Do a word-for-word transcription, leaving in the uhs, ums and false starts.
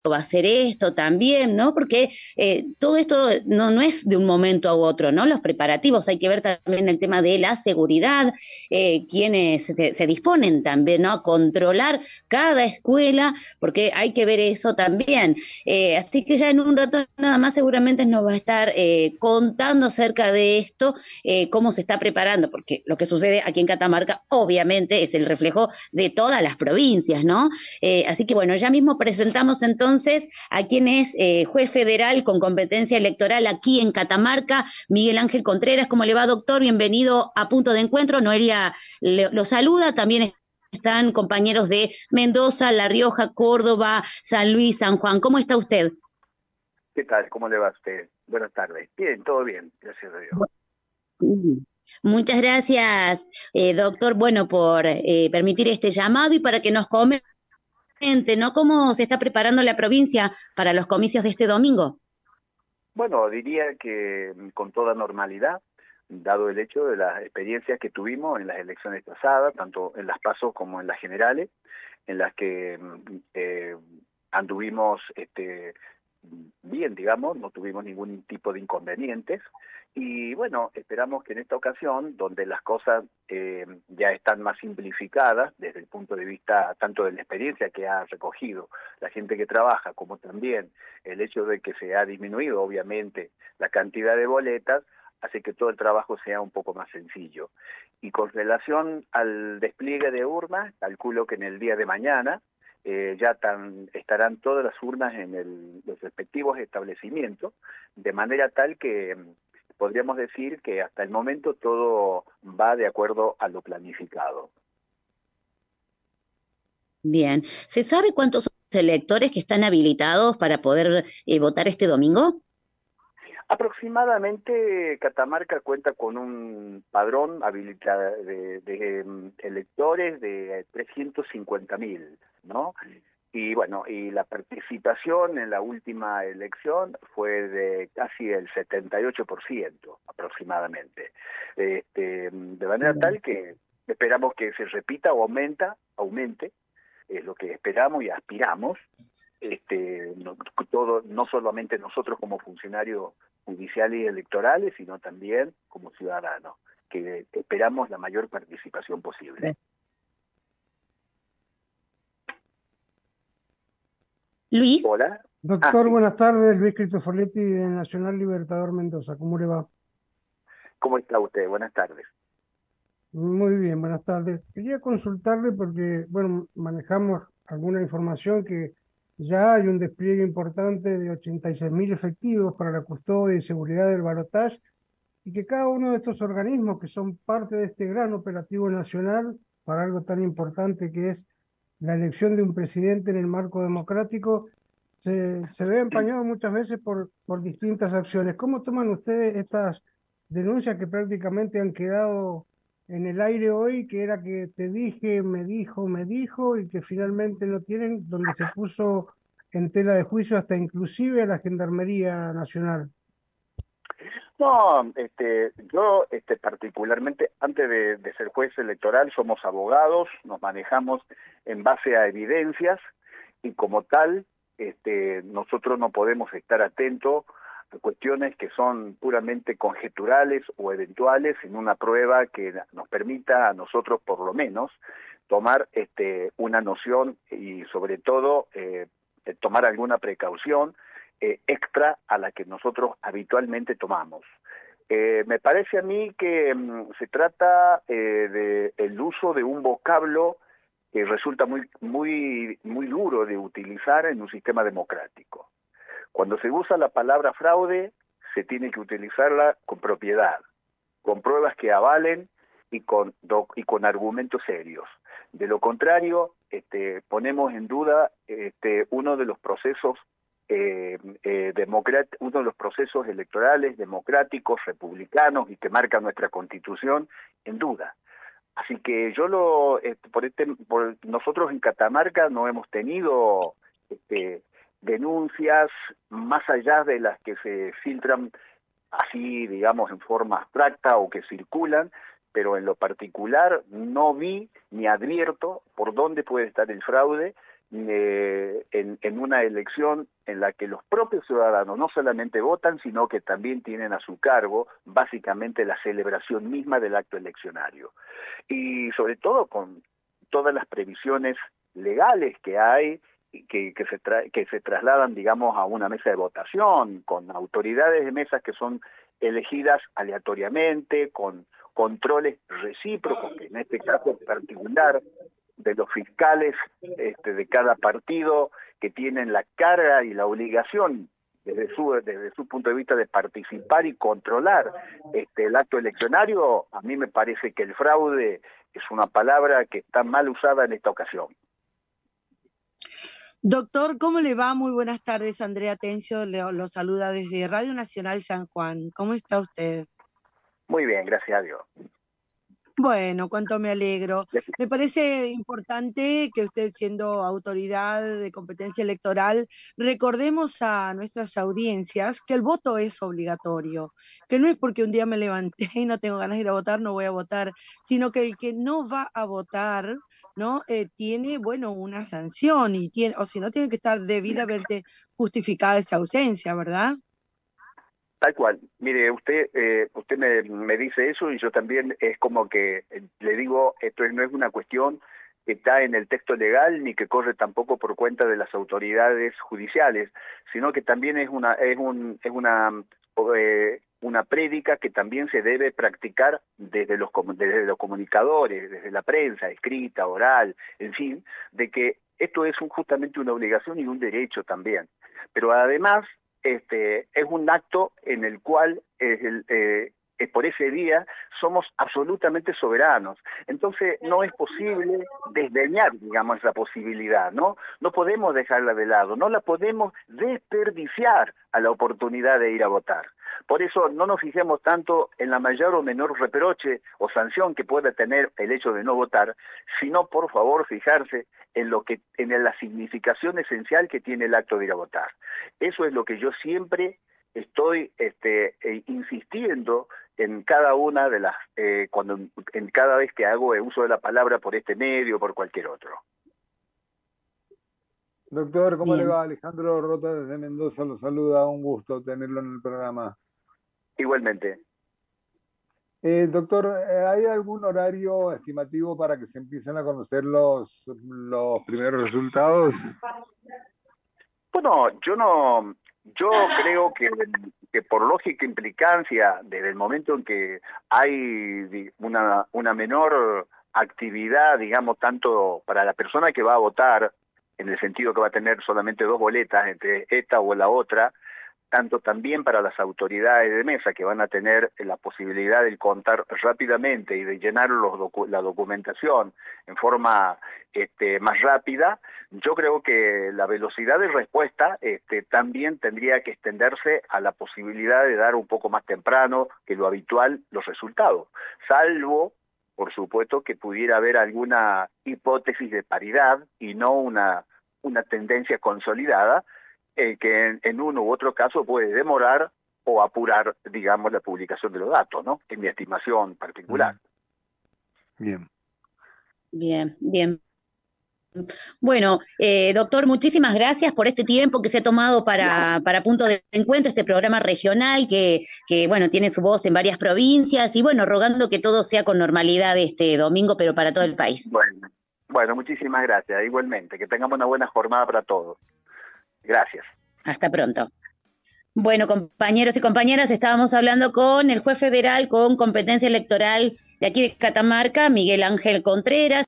va a ser esto también, ¿no? Porque eh, todo esto no, no es de un momento a otro, ¿no? Los preparativos, hay que ver también el tema de la seguridad, eh, quienes se, se disponen también, ¿no? A controlar cada escuela, porque hay que ver eso también. Eh, así que ya en un rato nada más seguramente nos va a estar eh, contando acerca de esto, eh, cómo se está preparando, porque lo que sucede aquí en Catamarca obviamente es el reflejo de todas las provincias, ¿no? Eh, así que bueno, ya mismo presentamos entonces a quien es eh, juez federal con competencia electoral aquí en Catamarca, Miguel Ángel Contreras. ¿Cómo le va, doctor? Bienvenido a Punto de Encuentro. Noelia le, lo saluda, también están compañeros de Mendoza, La Rioja, Córdoba, San Luis, San Juan. ¿Cómo está usted? ¿Qué tal? ¿Cómo le va a usted? Buenas tardes. Bien, todo bien, gracias a Dios. Bu- Muchas gracias, eh, doctor, bueno, por eh, permitir este llamado y para que nos comente, ¿no? ¿Cómo se está preparando la provincia para los comicios de este domingo? Bueno, diría que mm, con toda normalidad, dado el hecho de las experiencias que tuvimos en las elecciones pasadas, tanto en las PASO como en las generales, en las que mm, eh, anduvimos este, bien, digamos, no tuvimos ningún tipo de inconvenientes. Y bueno, esperamos que en esta ocasión, donde las cosas eh, ya están más simplificadas desde el punto de vista tanto de la experiencia que ha recogido la gente que trabaja, como también el hecho de que se ha disminuido, obviamente, la cantidad de boletas, hace que todo el trabajo sea un poco más sencillo. Y con relación al despliegue de urnas, calculo que en el día de mañana, eh, ya tan, estarán todas las urnas en el, los respectivos establecimientos, de manera tal que mm, podríamos decir que hasta el momento todo va de acuerdo a lo planificado. Bien. ¿Se sabe cuántos son los electores que están habilitados para poder eh, votar este domingo? Aproximadamente Catamarca cuenta con un padrón habilita de, de, mm, electores de trescientos cincuenta mil, ¿no? Y bueno, y la participación en la última elección fue de casi el setenta y ocho por ciento aproximadamente. Este, de manera Bien. tal que esperamos que se repita o aumenta, aumente, es lo que esperamos y aspiramos, este, no, todo, no solamente nosotros como funcionarios judiciales y electorales, sino también como ciudadanos, que esperamos la mayor participación posible. Luis, Hola. Ah, Doctor, sí. buenas tardes. Luis Cristoforetti de Nacional Libertador Mendoza. ¿Cómo le va? ¿Cómo está usted? Buenas tardes. Muy bien, buenas tardes. Quería consultarle porque, bueno, manejamos alguna información que ya hay un despliegue importante de ochenta y seis mil efectivos para la custodia y seguridad del balotaje y que cada uno de estos organismos que son parte de este gran operativo nacional para algo tan importante que es la elección de un presidente en el marco democrático, se, se ve empañado muchas veces por, por distintas acciones. ¿Cómo toman ustedes estas denuncias que prácticamente han quedado en el aire hoy, que era que te dije, me dijo, me dijo, y que finalmente no tienen, donde se puso en tela de juicio hasta inclusive a la Gendarmería Nacional? No, este, yo este, particularmente, antes de, de ser juez electoral, somos abogados, nos manejamos en base a evidencias y como tal, este, nosotros no podemos estar atentos a cuestiones que son puramente conjeturales o eventuales en una prueba que nos permita a nosotros, por lo menos, tomar este, una noción y sobre todo eh, tomar alguna precaución eh, extra a la que nosotros habitualmente tomamos. Eh, me parece a mí que mm, se trata eh, de el uso de un vocablo que resulta muy, muy, muy duro de utilizar en un sistema democrático. Cuando se usa la palabra fraude, se tiene que utilizarla con propiedad, con pruebas que avalen y con, y con argumentos serios. De lo contrario, este, ponemos en duda este, uno de los procesos eh, eh, uno de los procesos electorales democráticos, republicanos y que marca nuestra Constitución en duda. Así que yo lo, este, por este, por nosotros en Catamarca no hemos tenido este, denuncias más allá de las que se filtran así, digamos, en forma abstracta o que circulan, pero en lo particular no vi ni advierto por dónde puede estar el fraude eh, en, en una elección en la que los propios ciudadanos no solamente votan, sino que también tienen a su cargo básicamente la celebración misma del acto eleccionario. Y sobre todo con todas las previsiones legales que hay, que, que, se tra que se trasladan, digamos, a una mesa de votación, con autoridades de mesas que son elegidas aleatoriamente, con controles recíprocos, que en este caso particular de los fiscales este, de cada partido, que tienen la carga y la obligación desde su desde su punto de vista de participar y controlar este el acto eleccionario. A mí me parece que el fraude es una palabra que está mal usada en esta ocasión. Doctor, ¿cómo le va? Muy buenas tardes. Andrea Tencio le, lo saluda desde Radio Nacional San Juan. ¿Cómo está usted? Muy bien, gracias a Dios. Bueno, cuánto me alegro. Me parece importante que usted, siendo autoridad de competencia electoral, recordemos a nuestras audiencias que el voto es obligatorio, que no es porque un día me levanté y no tengo ganas de ir a votar, no voy a votar, sino que el que no va a votar, ¿no? Eh, tiene, bueno, una sanción, y tiene, o si no, tiene que estar debidamente justificada esa ausencia, ¿verdad? Tal cual. Mire, usted eh, usted me, me dice eso y yo también es como que eh, le digo, esto no es una cuestión que está en el texto legal ni que corre tampoco por cuenta de las autoridades judiciales, sino que también es una es un es una eh, una prédica que también se debe practicar desde los desde los comunicadores, desde la prensa escrita, oral, en fin, de que esto es un, justamente una obligación y un derecho también. Pero además Este, es un acto en el cual es el, eh, es por ese día somos absolutamente soberanos. Entonces no es posible desdeñar, digamos, esa posibilidad, ¿no? No podemos dejarla de lado, no la podemos desperdiciar a la oportunidad de ir a votar. Por eso no nos fijemos tanto en la mayor o menor reproche o sanción que pueda tener el hecho de no votar, sino por favor fijarse en lo que en la significación esencial que tiene el acto de ir a votar. Eso es lo que yo siempre estoy este, eh, insistiendo en cada una de las eh, cuando en cada vez que hago uso de la palabra por este medio o por cualquier otro. Doctor, ¿cómo Bien. le va? Alejandro Rota desde Mendoza lo saluda, un gusto tenerlo en el programa. Igualmente. Eh, doctor, ¿hay algún horario estimativo para que se empiecen a conocer los, los primeros resultados? Bueno, yo no, yo creo que, que por lógica implicancia, desde el momento en que hay una, una menor actividad, digamos, tanto para la persona que va a votar, en el sentido que va a tener solamente dos boletas entre esta o la otra, tanto también para las autoridades de mesa que van a tener la posibilidad de contar rápidamente y de llenar los docu la documentación en forma este, más rápida. Yo creo que la velocidad de respuesta este, también tendría que extenderse a la posibilidad de dar un poco más temprano que lo habitual los resultados, salvo, por supuesto, que pudiera haber alguna hipótesis de paridad y no una, una tendencia consolidada, Eh, que en, en uno u otro caso puede demorar o apurar, digamos, la publicación de los datos, ¿no? En mi estimación particular. Bien. Bien, bien. Bueno, eh, doctor, muchísimas gracias por este tiempo que se ha tomado para, para Punto de Encuentro, este programa regional que, que, bueno, tiene su voz en varias provincias y, bueno, rogando que todo sea con normalidad este domingo, pero para todo el país. Bueno, bueno, muchísimas gracias, igualmente. Que tengamos una buena jornada para todos. Gracias. Hasta pronto. Bueno, compañeros y compañeras, estábamos hablando con el juez federal con competencia electoral de aquí de Catamarca, Miguel Ángel Contreras.